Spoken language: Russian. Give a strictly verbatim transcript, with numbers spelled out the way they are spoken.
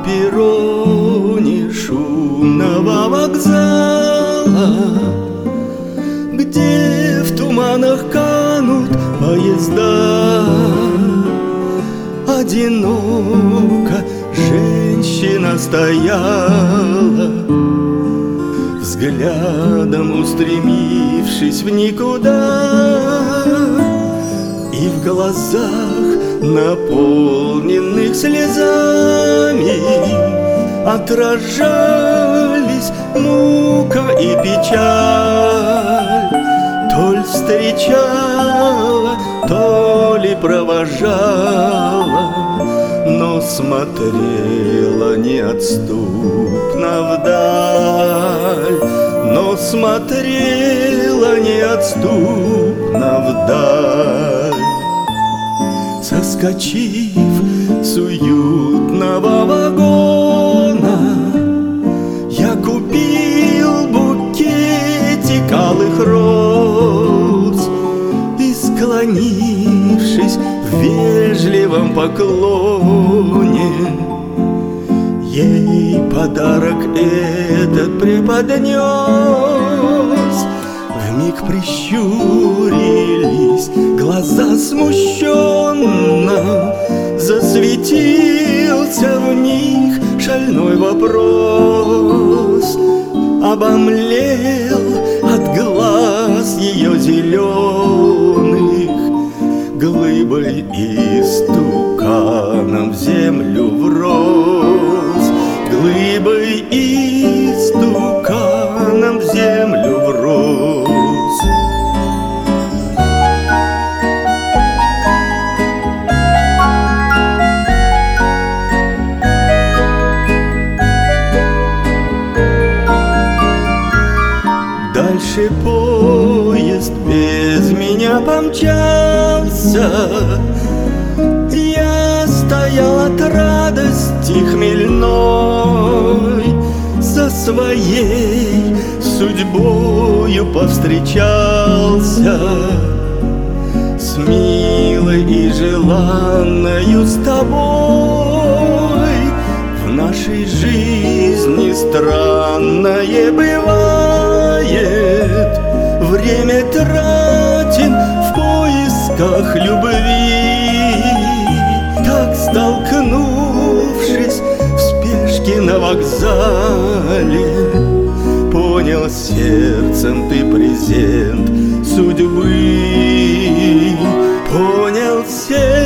перроне шумного вокзала, где в туманах канут поезда, одиноко женщина стояла, взглядом устремившись в никуда, и в глазах, наполненных слезами, отражались мука и печаль. То ли встречала, то ли провожала, но смотрела неотступно вдаль, но смотрела неотступно вдаль. Соскочив с уютного вагона, я купил букетик алых роз и, склонившись в вежливом поклоне, ей подарок этот преподнес. Вмиг прищурились глаза смущенно, засветился в них шальной вопрос. Обомлел от глаз ее зеленых, глыбой истуканом в землю врос, глыбой истуканом в землю врос. Дальше поезд без меня помчался, я стоял от радости хмельной, со своей судьбою повстречался, с милой и желанною с тобой. В нашей жизни странное бывает, время тратим в поисках любви. Так, столкнувшись в спешке на вокзале, понял сердцем ты презент судьбы, понял сердцем